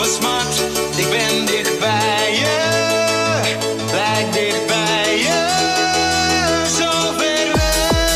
behalve smart. Ik ben dicht bij je, lijk dicht bij je. Zo ver weg.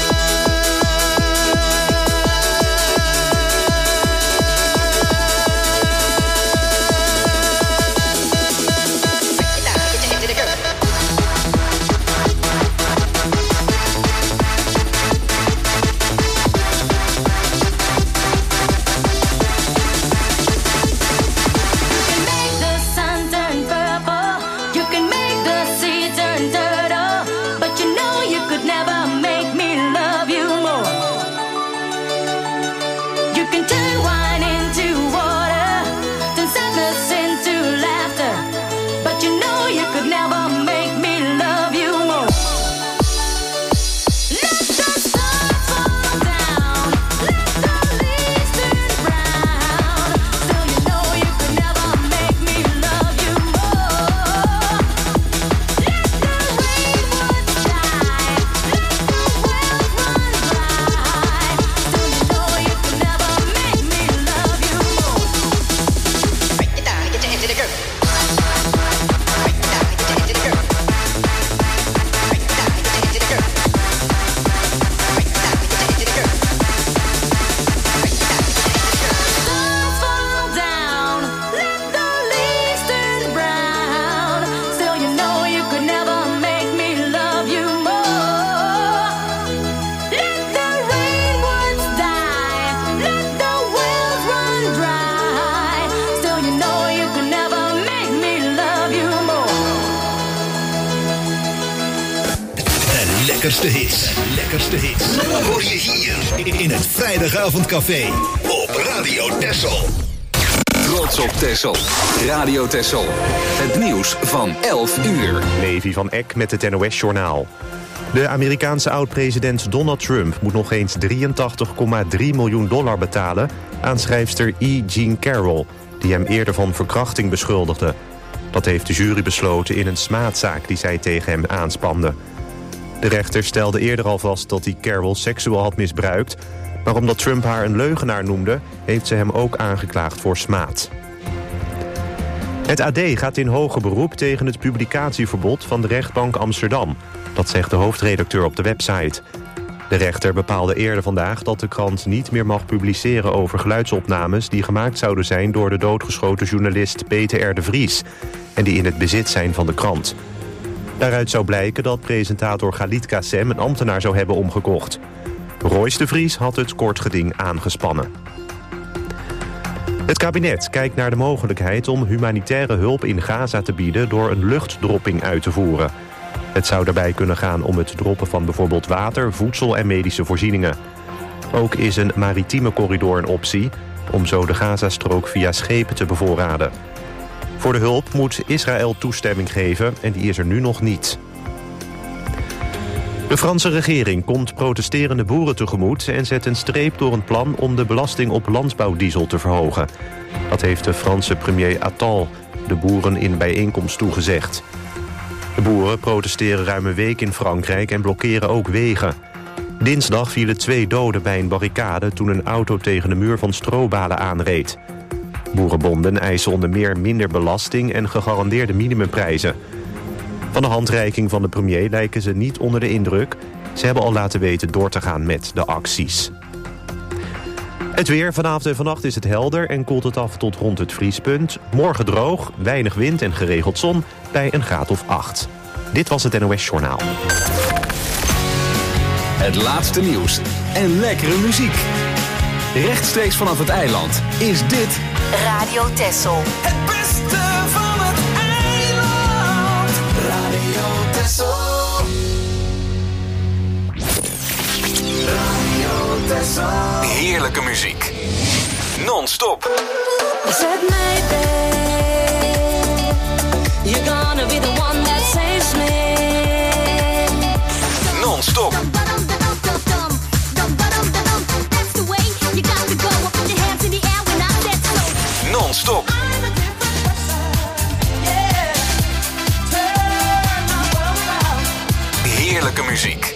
Lekkerste hits. Hoor je hier in het Vrijdagavondcafé op Radio Texel. Trots op Texel. Radio Texel. Het nieuws van 11 uur. Levi van Eck met het NOS-journaal. De Amerikaanse oud-president Donald Trump moet nog eens $83,3 miljoen betalen aan schrijfster E. Jean Carroll, die hem eerder van verkrachting beschuldigde. Dat heeft de jury besloten in een smaadzaak die zij tegen hem aanspande. De rechter stelde eerder al vast dat hij Carroll seksueel had misbruikt, maar omdat Trump haar een leugenaar noemde, heeft ze hem ook aangeklaagd voor smaad. Het AD gaat in hoger beroep tegen het publicatieverbod van de rechtbank Amsterdam. Dat zegt de hoofdredacteur op de website. De rechter bepaalde eerder vandaag dat de krant niet meer mag publiceren over geluidsopnames die gemaakt zouden zijn door de doodgeschoten journalist Peter R. de Vries en die in het bezit zijn van de krant. Daaruit zou blijken dat presentator Galit Kassem een ambtenaar zou hebben omgekocht. Royce de Vries had het kortgeding aangespannen. Het kabinet kijkt naar de mogelijkheid om humanitaire hulp in Gaza te bieden door een luchtdropping uit te voeren. Het zou daarbij kunnen gaan om het droppen van bijvoorbeeld water, voedsel en medische voorzieningen. Ook is een maritieme corridor een optie, om zo de Gazastrook via schepen te bevoorraden. Voor de hulp moet Israël toestemming geven en die is er nu nog niet. De Franse regering komt protesterende boeren tegemoet en zet een streep door een plan om de belasting op landbouwdiesel te verhogen. Dat heeft de Franse premier Attal de boeren in bijeenkomst toegezegd. De boeren protesteren ruim een week in Frankrijk en blokkeren ook wegen. Dinsdag vielen 2 doden bij een barricade toen een auto tegen de muur van strobalen aanreed. Boerenbonden eisen onder meer minder belasting en gegarandeerde minimumprijzen. Van de handreiking van de premier lijken ze niet onder de indruk. Ze hebben al laten weten door te gaan met de acties. Het weer. Vanavond en vannacht is het helder en koelt het af tot rond het vriespunt. Morgen droog, weinig wind en geregeld zon bij een graad of 8. Dit was het NOS Journaal. Het laatste nieuws en lekkere muziek. Rechtstreeks vanaf het eiland is dit Radio Texel. Het beste van het eiland. Radio Texel. Radio Texel. heerlijke muziek. Non-stop. Set my bed. You're gonna be the one that saves me. Non-stop. Non-stop. Heerlijke muziek.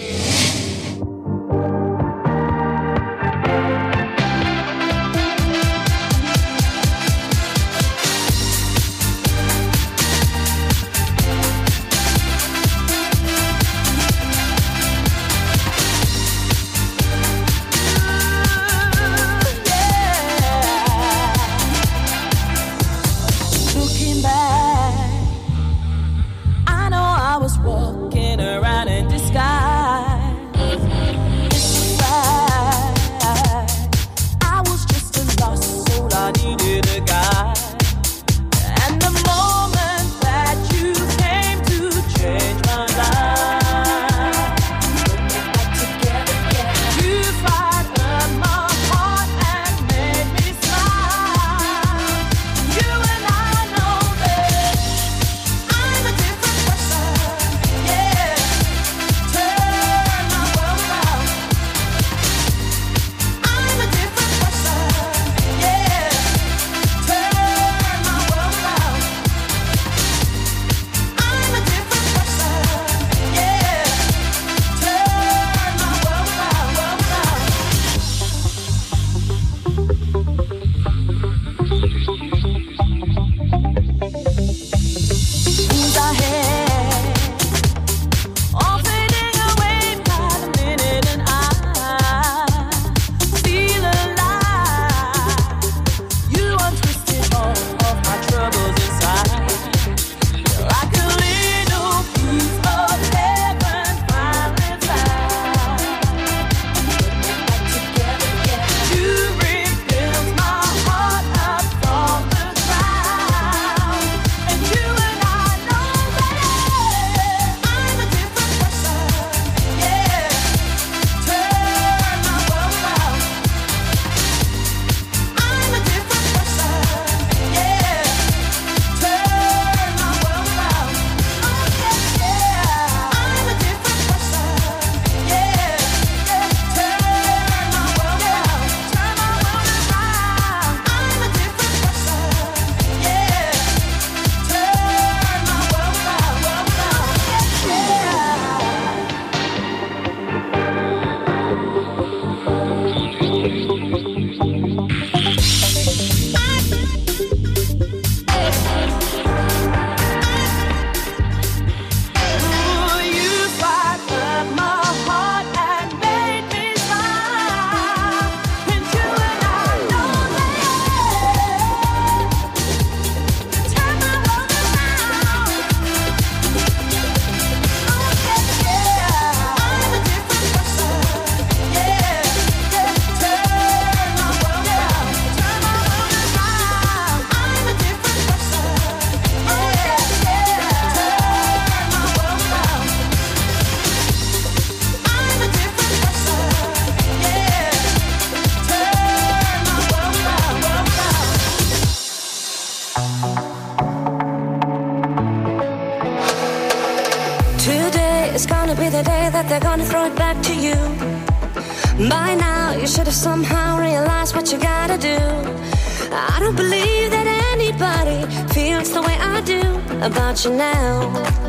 gonna be the day that they're gonna throw it back to you. By now, you should have somehow realized what you gotta do. I don't believe that anybody feels the way I do about you now.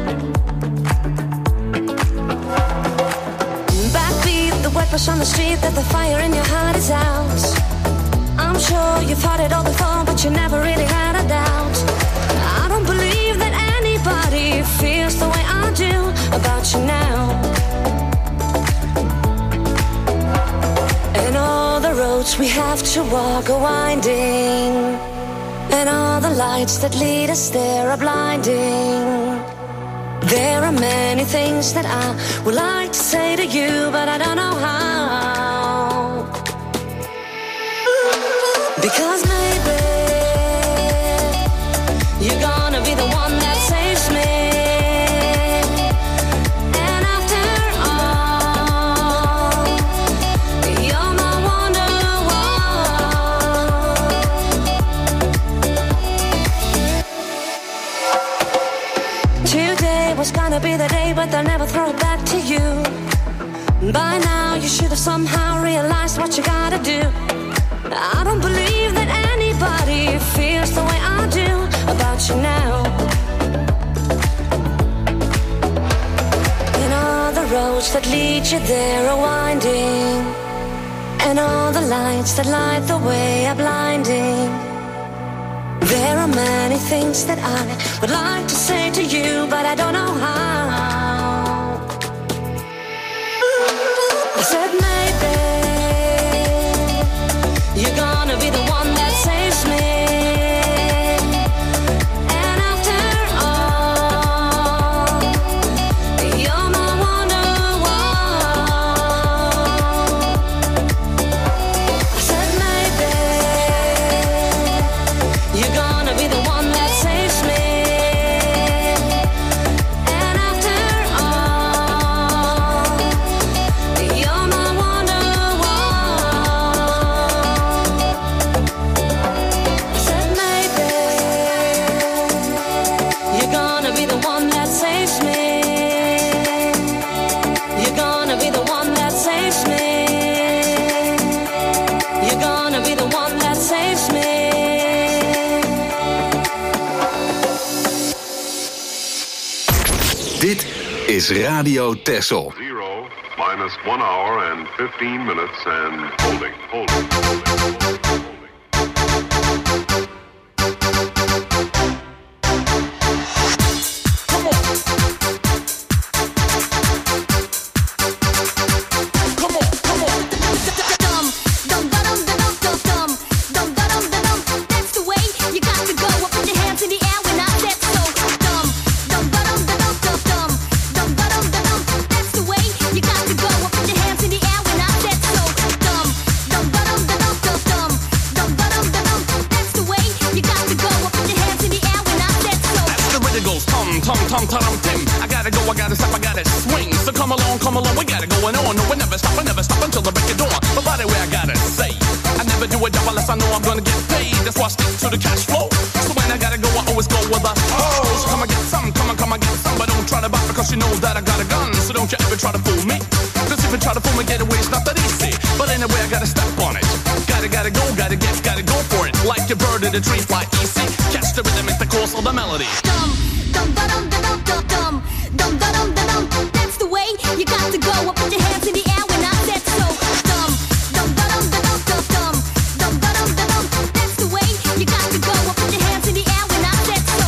Backbeat, the word push on the street that the fire in your heart is out. I'm sure you've heard it all before, but you never really had a doubt. I don't believe that anybody feels the way I do about you now. And all the roads we have to walk are winding, and all the lights that lead us there are blinding. There are many things that I would like to say to you, but I don't know how. Because maybe you're gonna be the one that saves me. And after all, you're my wonderwall. Today was gonna be the day, but they'll never throw it back to you. By now you should have somehow realized what you gotta do. I don't believe that anybody feels the way I do about you now. And all the roads that lead you there are winding, and all the lights that light the way are blinding. There are many things that I would like to say to you, but I don't know how. I said maybe you're gonna be the one that saves me. And after all, you're my wonderwall. I said maybe you're gonna be the one that saves me. And after all, you're my Dit is Radio Texel. 0 minus 1 hour and 15 minutes and holding. I gotta go, I gotta stop, I gotta swing. So come along, we gotta go on. No, we never stop until the break of dawn. But by the way, I gotta say, I never do a job unless I know I'm gonna get paid. That's why I stick to the cash flow. So when I gotta go, I always go with a oh. So come and get some, come and get some. But don't try to buy because you know that I got a gun. So don't you ever try to fool me. Cause if you try to fool me, get away, it's not that easy. But anyway, I gotta step on it. Gotta go, gotta go for it. Like a bird in a tree, fly easy. Catch the rhythm, it's the course of the melody. That's the way you got to go. Up put your hands in the air when I said so. That's the way you got to go. Up put your hands in the air when I said so.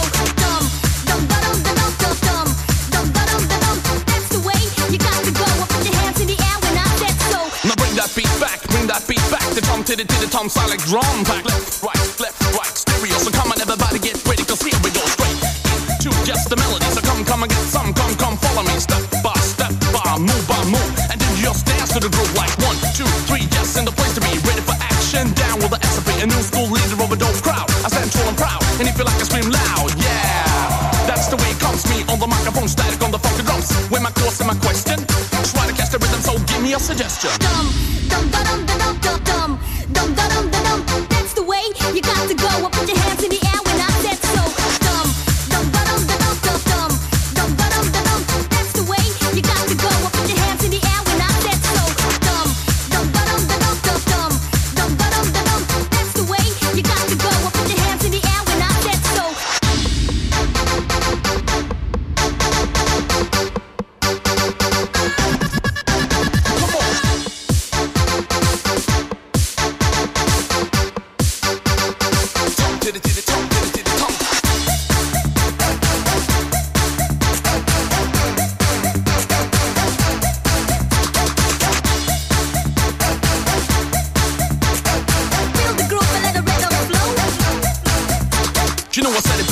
That's the way you got to go. Up put your hands in the air when I said so. Now bring that beat back. The tom to the tom sound like drum pack. Left, right, stereo. So come on, everybody get ready, cause here we go straight into just the melody. So come and get some, come follow me. Step by move, and then just dance to the groove like 1, 2, 3, yes, in the place to be ready for action. Down with the SFP, a new school leader of a dope crowd. I stand tall and proud, and if you like, I scream loud, yeah. That's the way it comes, me on the microphone, static on the funky drums. With my course and my question, try to catch the rhythm, so give me a suggestion. That's the way you got to go. Up put your hands in the air when I said so. That's the way you got to go.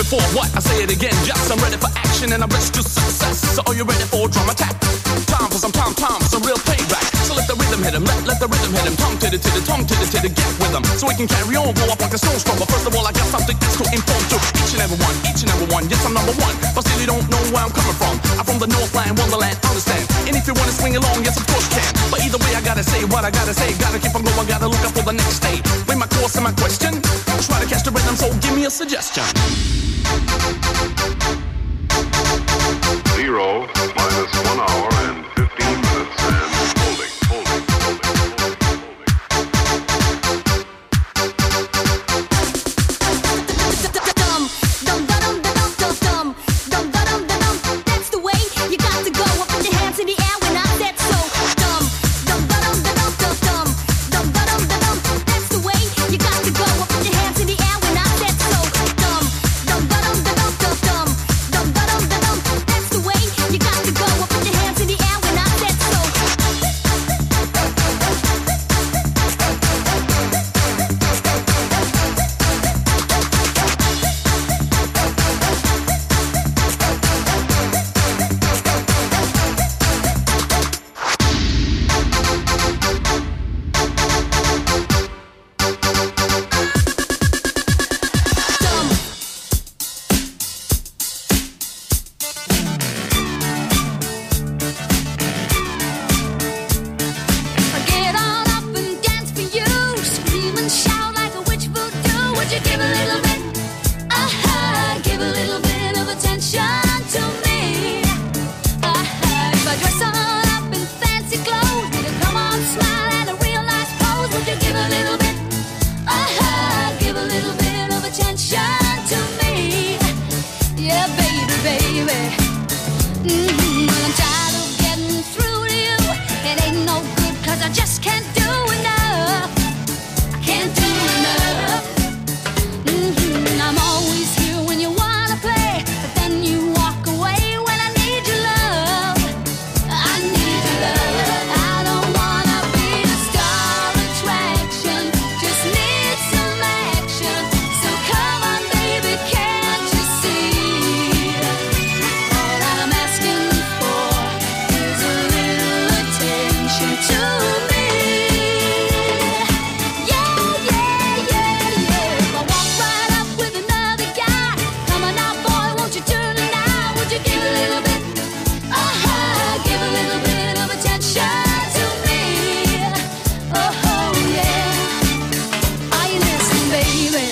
before, what? I say it again, just I'm ready for action and I'm ready to success. So are you ready for a drum attack? Time for some some real payback. So let the rhythm hit him, let the rhythm hit him. Tongue to the, get with him. So we can carry on, blow up like a snowstorm. But first of all, I got something else to inform to each and every one. Yes, I'm number one, but still you don't know where I'm coming from. I'm from the Northland, Wonderland, understand. And if you wanna swing along, yes, of course you can. But either way, I gotta say what I gotta say. Gotta keep on going, gotta look up for the next day. With my course and my question, try to catch the rhythm, so give me a suggestion. 0 minus 1 hour and 15 minutes and holding. That's the way you got to go. Up with your hands in the air when I said so. That's the way you got to go. Up with your hands in the air when I said so. That's the way you got to go. Up with your hands in the air when I said so. Get on up and dance for you. Scream and shout like a witch voodoo. Would you give a little bit? Give a little bit of attention to me. If I dress all up in fancy clothes, would you come on, smile and a real nice pose? Would you give a little bit? Give a little bit of attention to me. Yeah, baby. I'm tired of getting through to you. It ain't no good 'cause I just can't do enough. I can't do enough. I'm always here when you wanna play, but then you walk away when I need your love. I need your love. I don't wanna be a star attraction, just need some action. So come on, baby, can't you see? All I'm asking for is a little attention to me. Yeah. If I walk right up with another guy, come on now, boy, won't you turn it out? Would you give a little bit? Give a little bit of attention to me. Oh yeah. Are you listening, baby?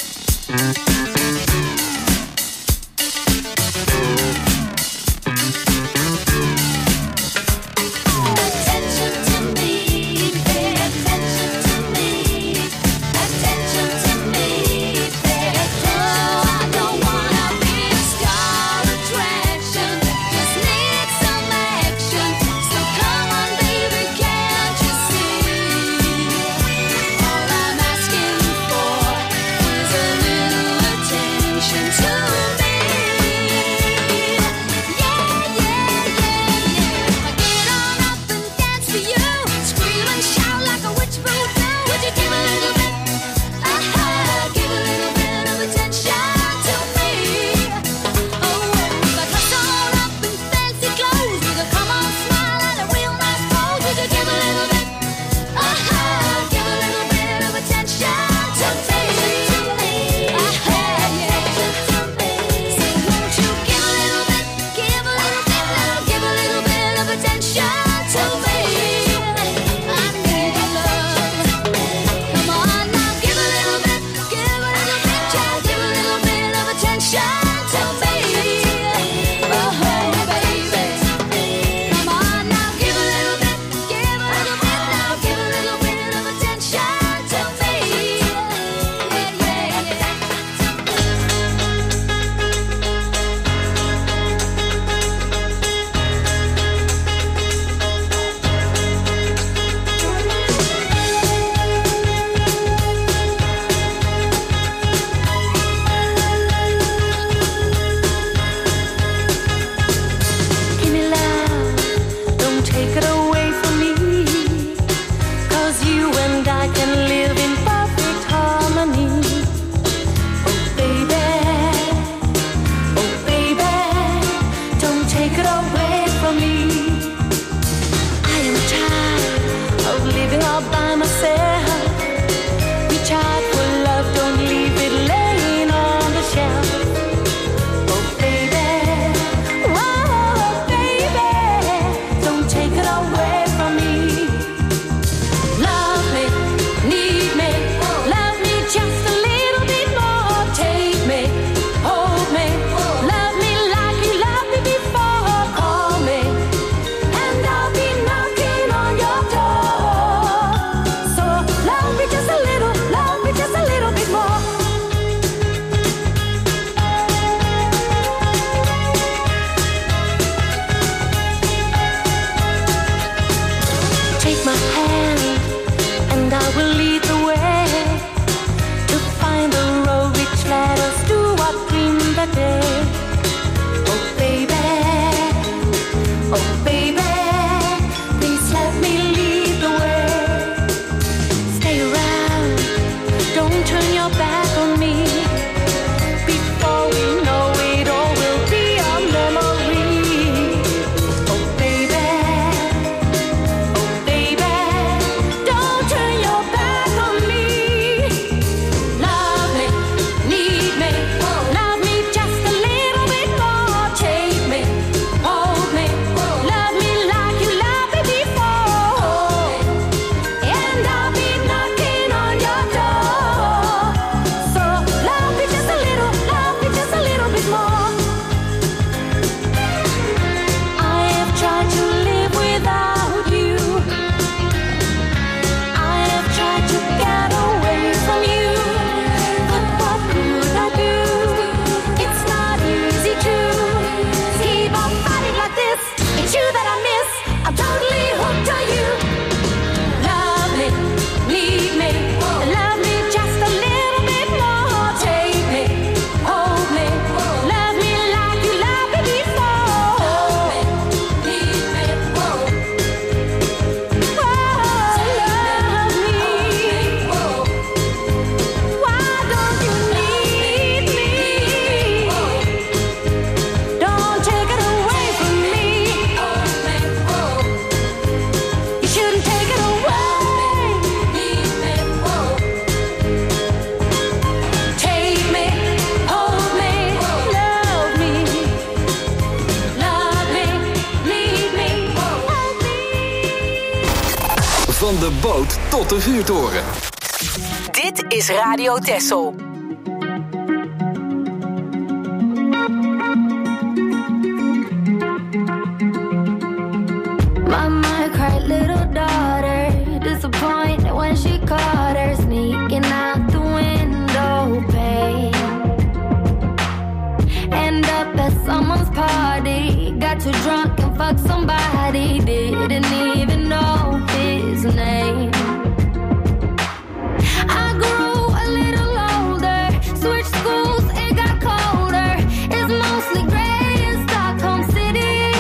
Attention to me, pay attention to me. Attention to me, pay attention. Oh, I don't wanna be a star attraction, just need some action. So come on, baby, can't you see? All I'm asking for is a little attention to me. Yeah. I get on up and dance for you. Scream and shout like a witch voodoo. Would you give a little bit? Give a little bit of attention to me. Oh, if I dress all up in fancy clothes, would you come on, smile and a real nice pose? Would you give a little bit? Give a little bit of attention to me. Say, won't you give a little bit? Give a little bit now. Give a little bit of attention to me. I need your love. Come on now, give a little bit. Give a little bit, child. Give a little bit of attention to me. Oh, baby. Come on now, give a little bit. Give a little bit now. Give a little bit of attention to me. Van de boot tot de vuurtoren. Dit is Radio Texel. Mama cried, little daughter, disappointed when she caught her sneaking out the window pane. End up at someone's party, got too drunk and fucked somebody, didn't even know his name. I grew a little older, switched schools, it got colder. It's mostly gray in Stockholm City.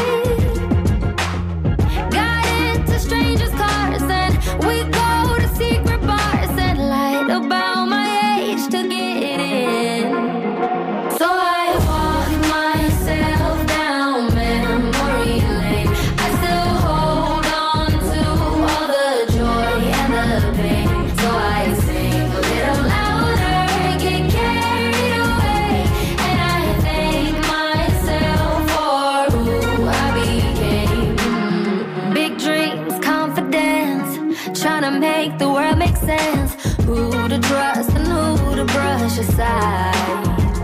Got into strangers' cars and we go to secret bars and lied about my age to get in. So I walked myself down memory lane. I still hold on to all the joy and the pain. So I sing a little louder, get carried away, and I thank myself for who I became. Big dreams, confidence, trying to make the world make sense. Who to trust and who to brush aside.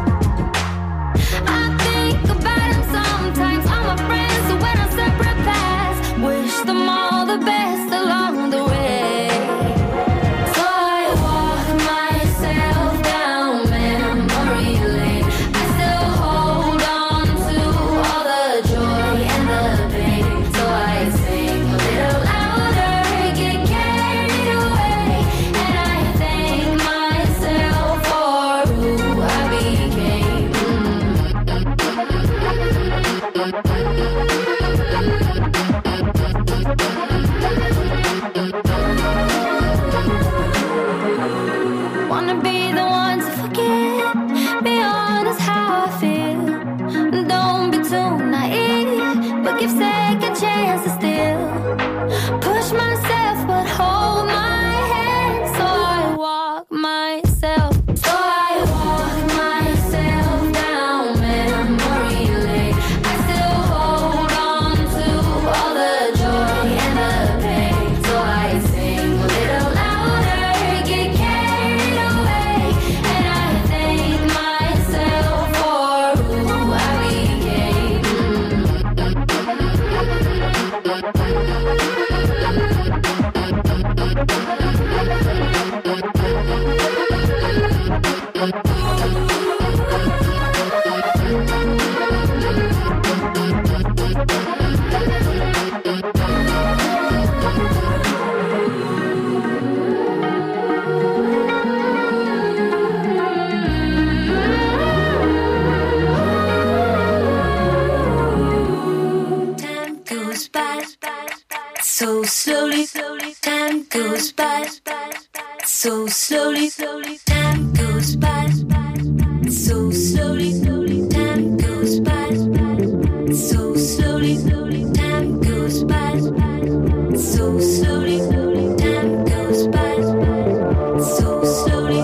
I think about them sometimes, all my friends who went on separate paths. Wish them all the best along the way. So I walk myself down memory lane. I still hold on to all the joy and the pain. So I sing a little louder, get carried away, and I thank myself for who I became. Wanna be the one to forget, be honest how I feel. Don't be too naive, but give second chances still. Push myself, but hold my hand. So I walk myself. So I walk myself down memory lane. I still hold on to all the joy and the pain. So I sing a little louder, get carried away, and I thank myself for who I became. Time goes by so slowly. Time goes by so slowly. Time goes by so slowly. Time goes by so slowly. Time goes by so slowly. Time goes by so slowly.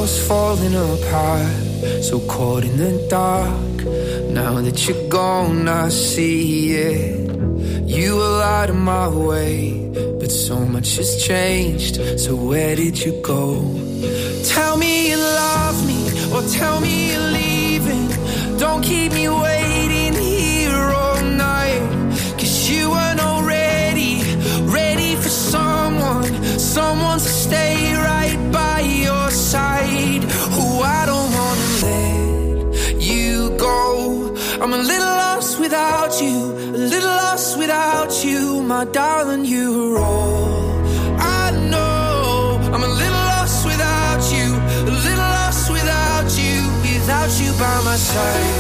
house falling apart, so caught in the dark. Now that you're gone, I see it. You were out of my way, but so much has changed. So where did you go? Tell me you love me, or tell me you're leaving. Don't keep me waiting here all night, 'cause you weren't already ready for someone to stay right by your side. Oh, I don't wanna let you go. I'm a little lost without you, a little lost without you, my darling, you're all I know. I'm a little lost without you, a little lost without you by my side.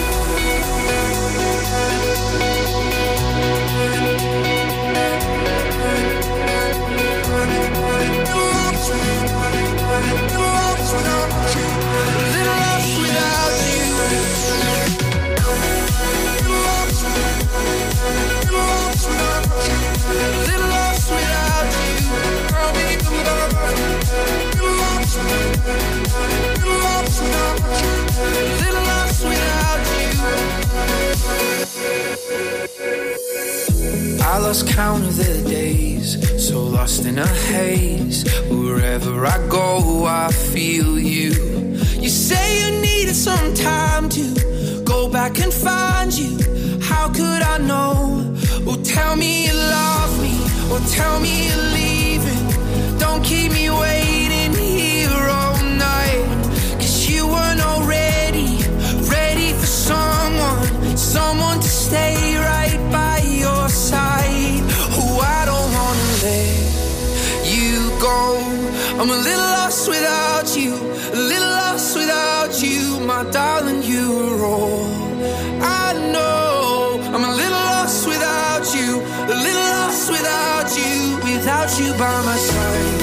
I lost count of the days, so lost in a haze. Wherever I go, I feel you. You say you needed some time to go back and find you. How could I know? Well, tell me you love me, or tell me you're leaving. Don't keep me waiting here all night, 'cause you weren't already ready for someone to stay right by your side. Oh, I don't wanna let you go. I'm a little lost without you, a little lost without you, my darling, you're all I know. I'm a little lost without you, a little lost without you by my side.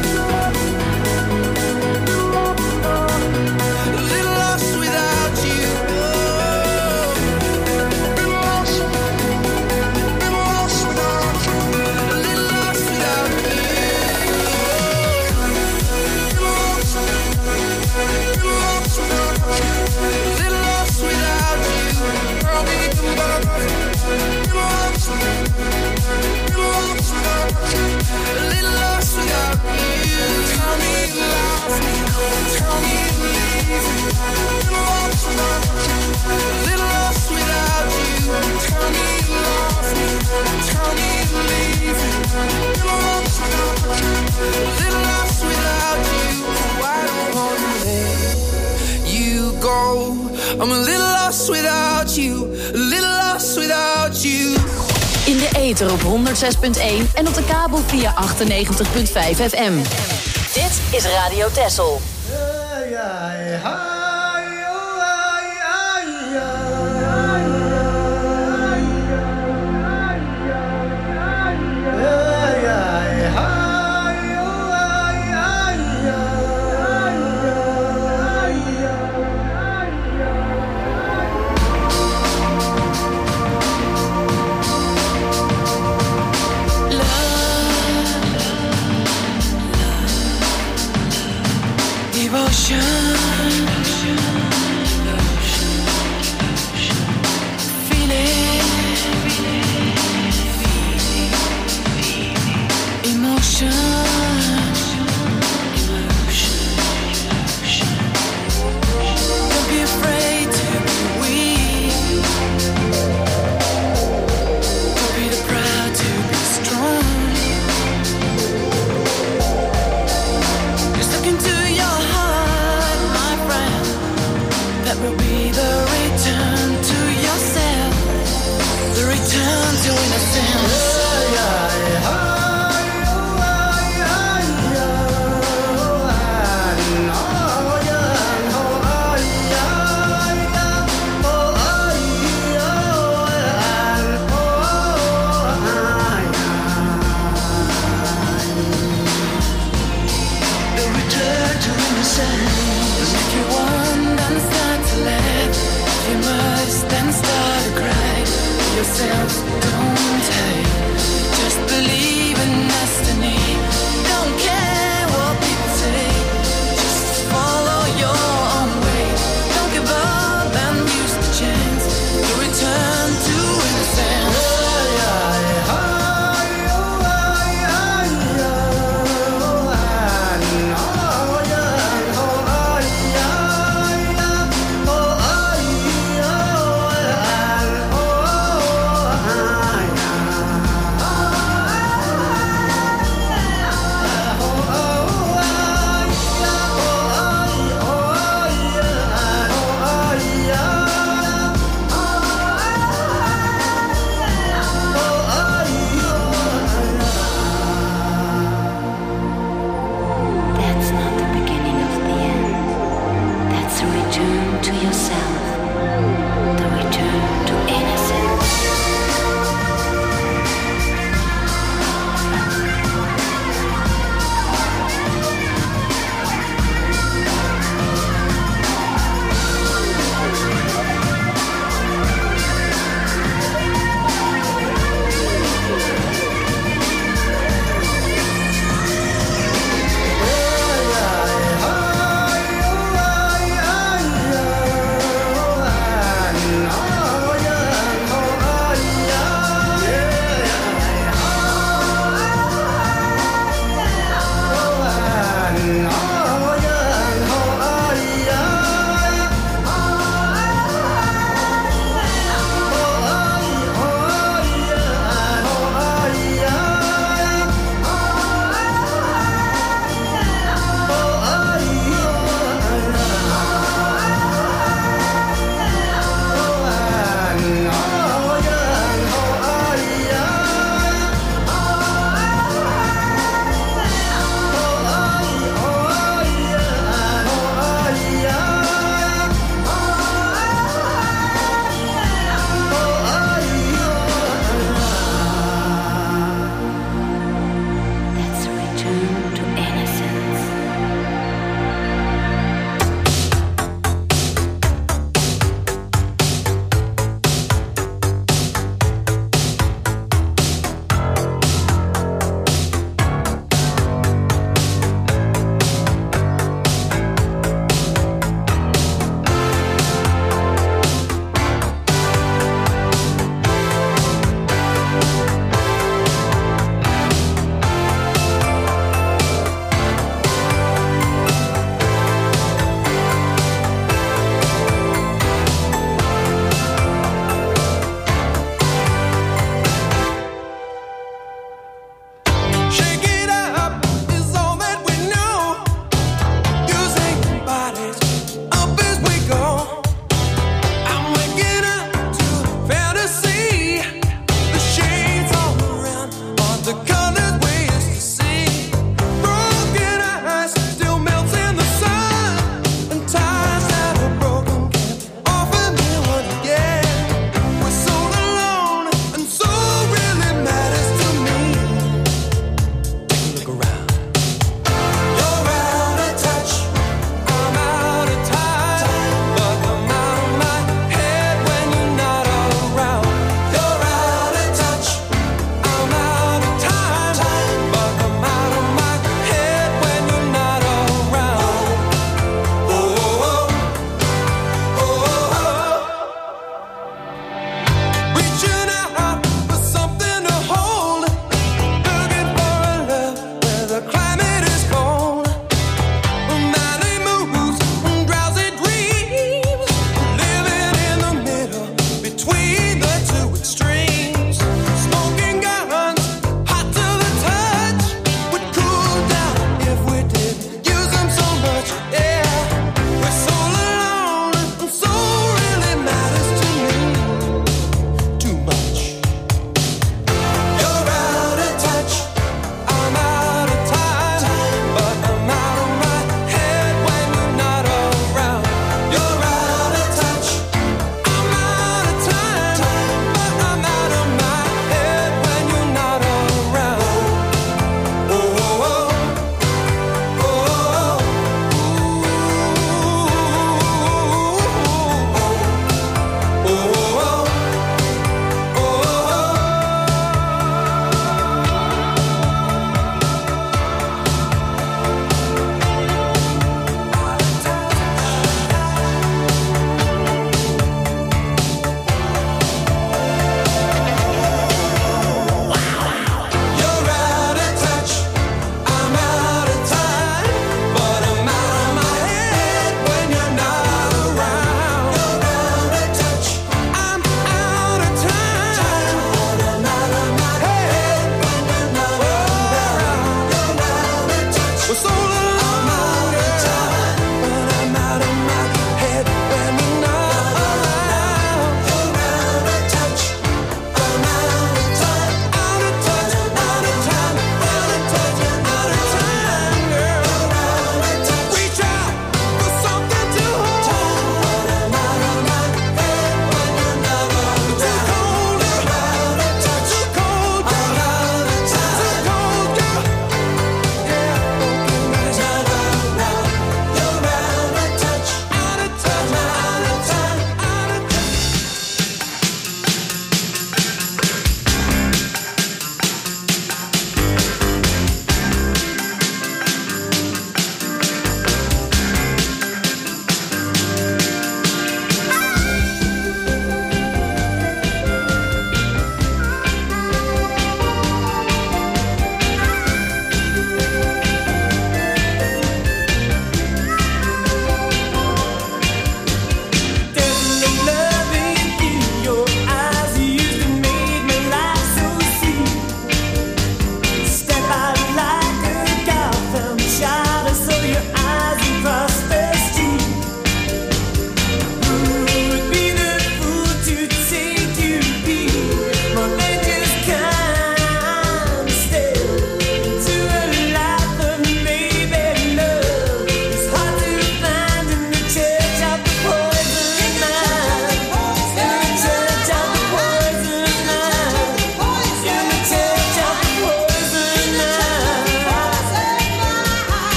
I'm a little lost without you, a little lost without you. In de ether op 106.1 en op de kabel via 98.5 FM. Dit is Radio Texel. Look into your heart, my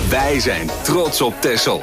Wij zijn trots op Texel.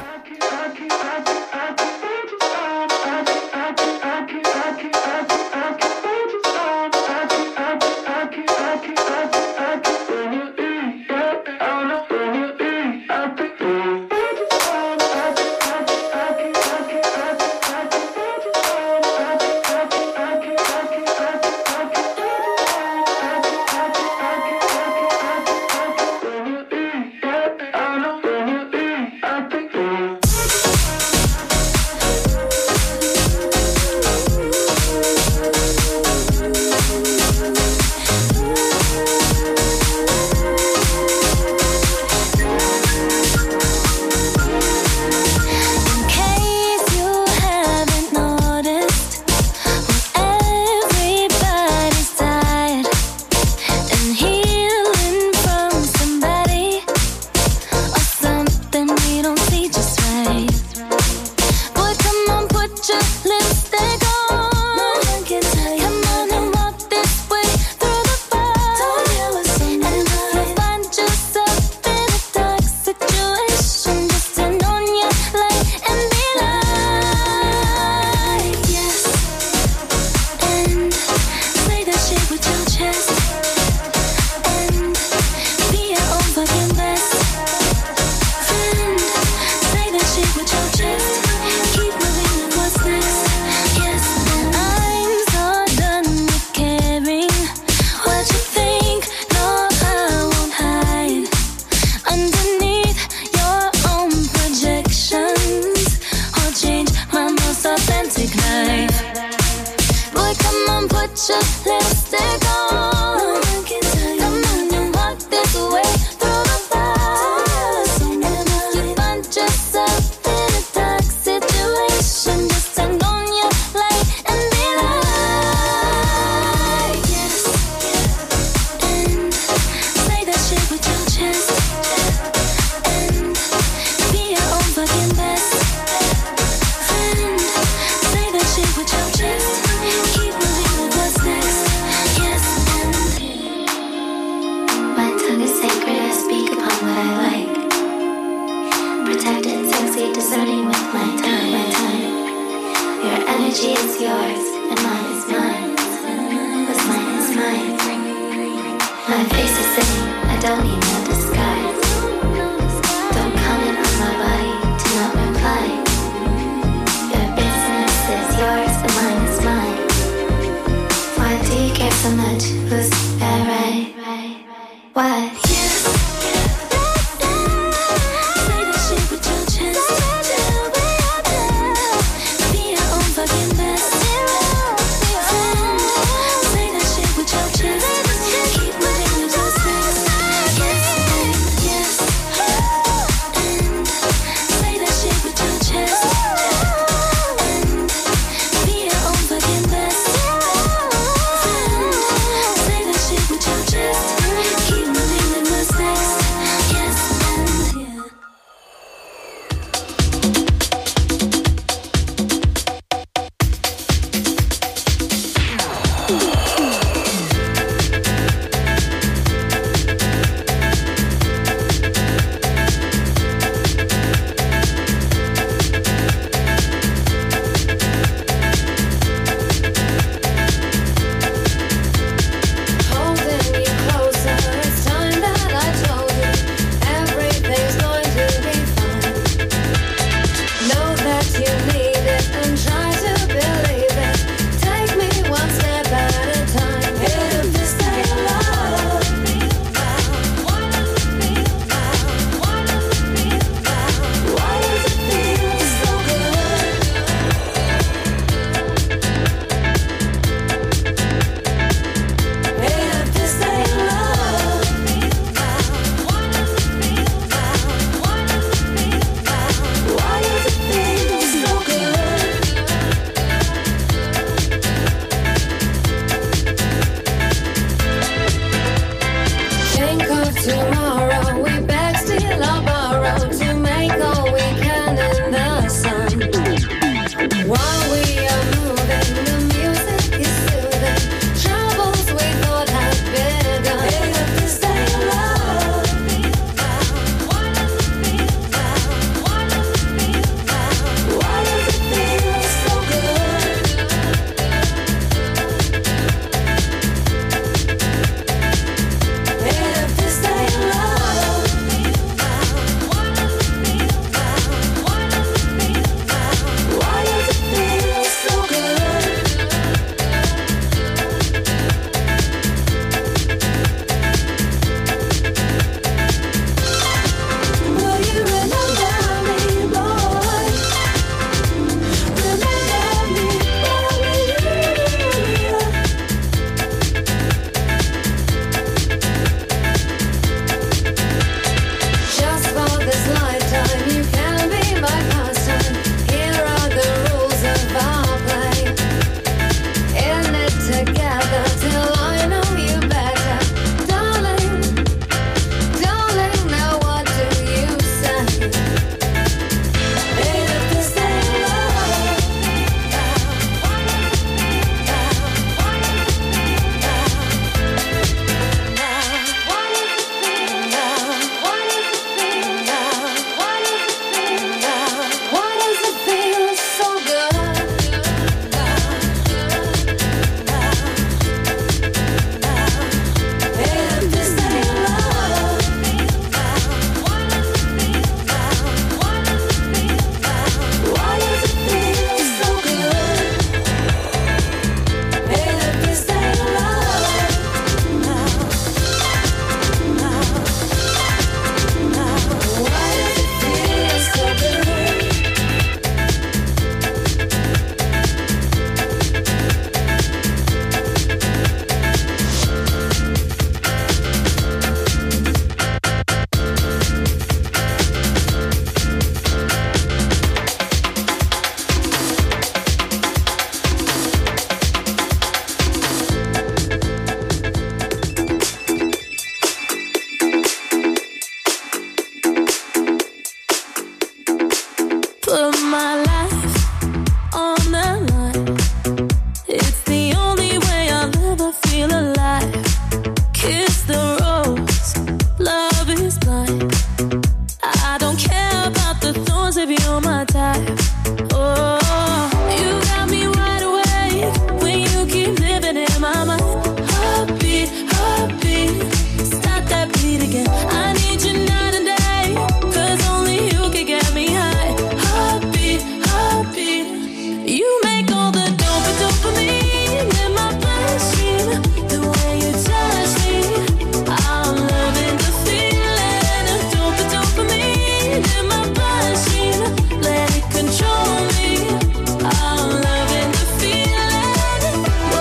my life on the line. It's the only way I'll ever feel alive. Kiss the rose, love is blind. I don't care about the thorns if you're my type. Oh, you got me wide awake when you keep living in my mind. Heartbeat, heartbeat, stop that beat again. I need you night and day, 'cause only you can get me high. Heartbeat, heartbeat, you make all the dopamine in my bloodstream. The way you touch me, I'm loving the feeling of dopamine in my bloodstream. Let it control me, I'm loving the feeling.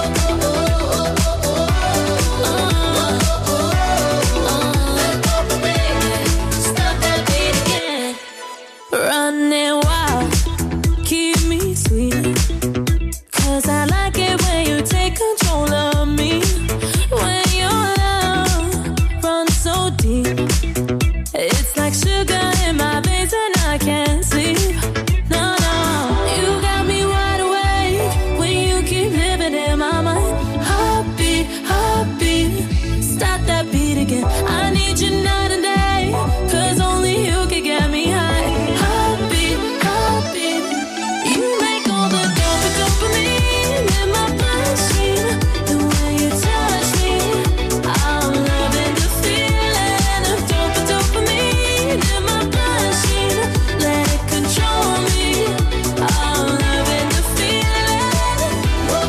Stop that beat again. Running wild, keep me sweet. 'Cause I like it when you take control of me. When your love runs so deep, it's like sugar in my veins and I can't sleep. No, no, you got me wide awake when you keep living in my mind. Heartbeat, heartbeat, stop that beat again. I need you night and day, 'cause only you can get me high. Heartbeat, heartbeat, you make all the dopamine in my bloodstream. The way you touch me, I'm loving the feeling of dopamine in my bloodstream. Let it control me, I'm loving the feeling. That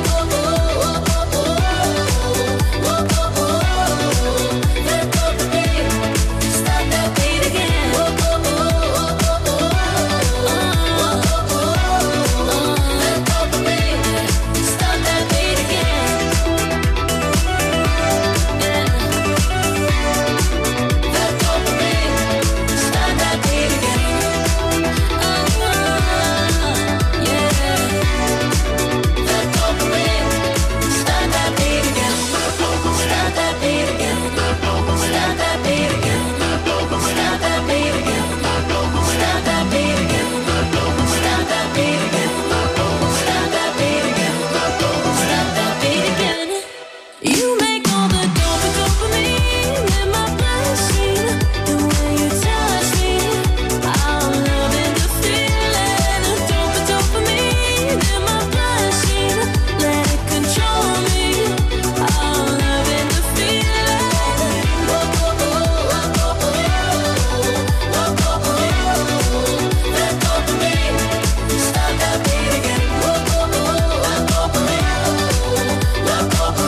dopamine, stop that beat again. That dopamine, stop that beat again. Yeah. That dopamine, stop that beat again. Yeah. That dopamine, stop that beat again. Stop that beat again. Stop that beat again. Stop that beat again. Stop that beat again. Stop that beat again. Stop that beat again. Stop that beat again. You make all the dopamine in my bloodstream. The way you touch me, I'm loving the feeling of dopamine in my bloodstream. Let it control me, I'm loving the feeling. That dopamine, stop that beat again. That dopamine, that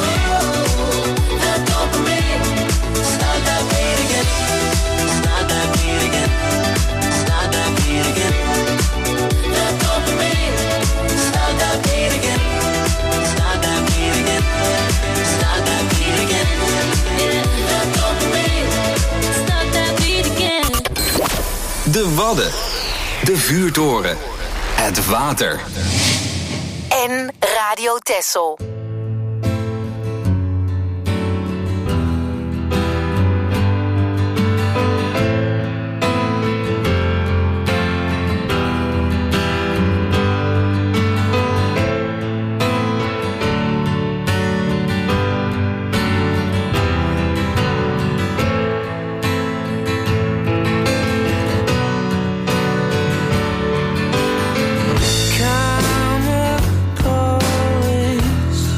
dopamine, stop that beat again. Stop that beat again. Stop that beat again. That dopamine, stop that beat again. Stop that beat again. Stop that beat again. Yeah, that dopamine, stop that beat again. De Wadden. De Vuurtoren. Het water. En Radio Texel. Come, poets,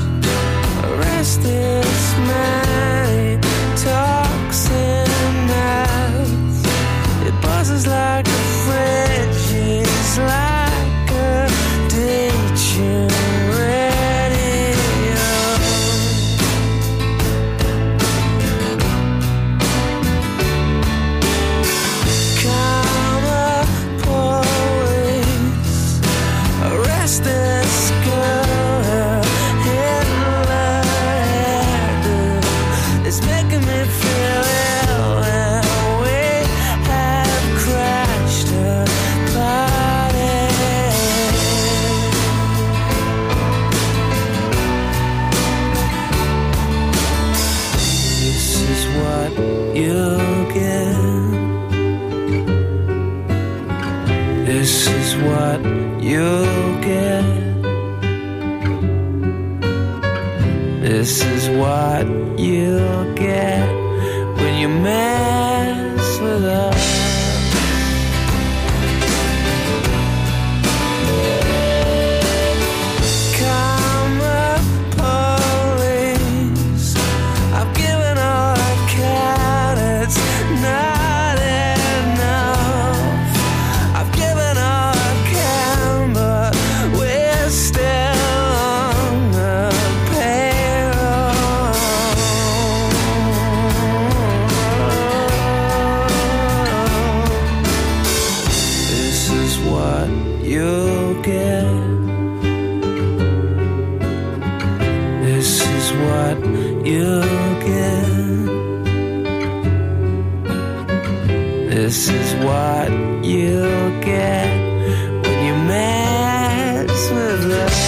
This is what you'll get. This is what you'll get when you mess with us. This is what you'll get when you mess with us.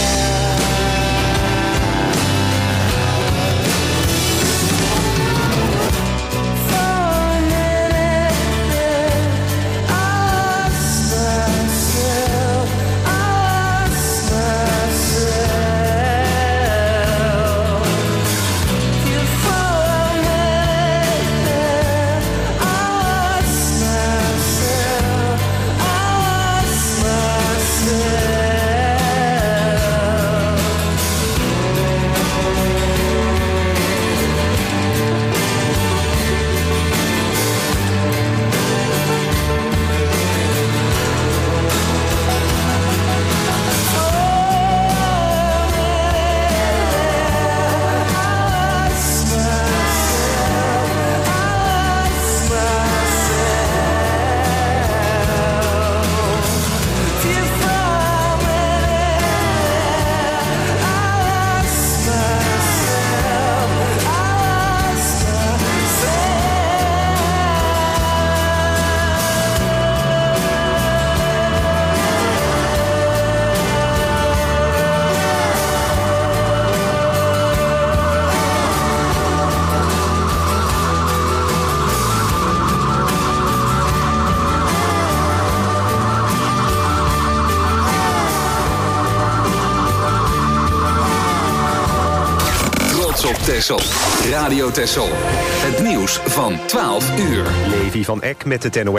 Texel. Radio Texel. Het nieuws van 12 uur. Levi van Eck met het NOS.